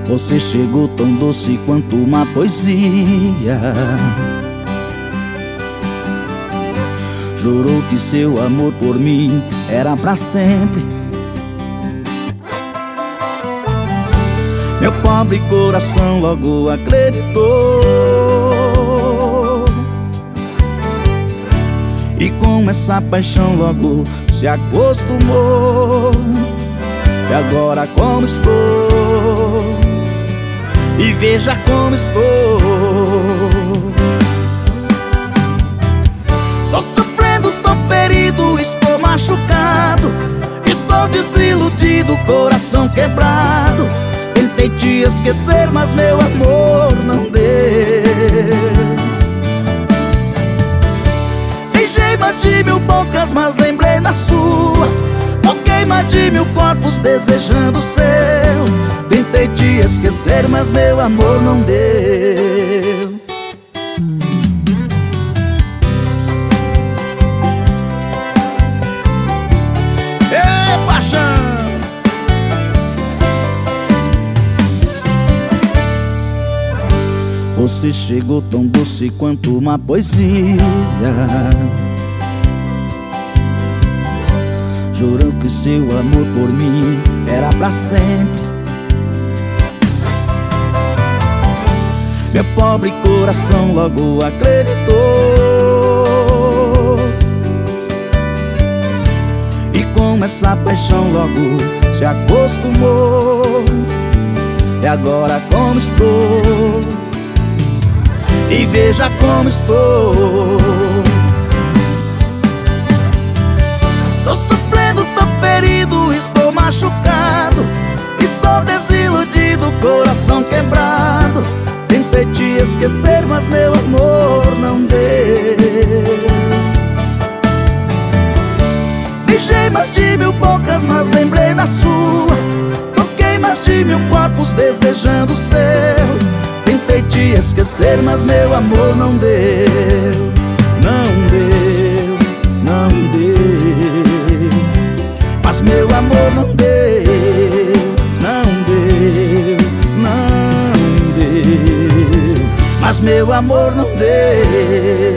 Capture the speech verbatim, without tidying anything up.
Você chegou tão doce quanto uma poesia. Jurou que seu amor por mim era pra sempre. Meu pobre coração logo acreditou, e com essa paixão logo se acostumou. E agora como estou, e veja como estou. Tô sofrendo, tô ferido, estou machucado, estou desiludido, coração quebrado. Tentei te esquecer, mas meu amor não deu. Beijei mais de mil bocas, mas lembrei na sua. Toquei mais de mil corpos desejando o seu. Tentei te esquecer, mas meu amor não deu. Ê, paixão! Você chegou tão doce quanto uma poesia. Jurou que seu amor por mim era pra sempre. Meu pobre coração logo acreditou, e com essa paixão logo se acostumou. E agora como estou, e veja como estou. Tô sofrendo, tô ferido, estou machucado, estou desiludido, coração quebrado. Tentei te esquecer, mas meu amor não deu. Beijei mais de mil bocas, mas lembrei na sua. Toquei mais de mil corpos desejando o seu. Tentei te esquecer, mas meu amor não deu. Não deu, não deu. Mas meu amor não deu. Não deu, não deu. Mas meu amor não deu.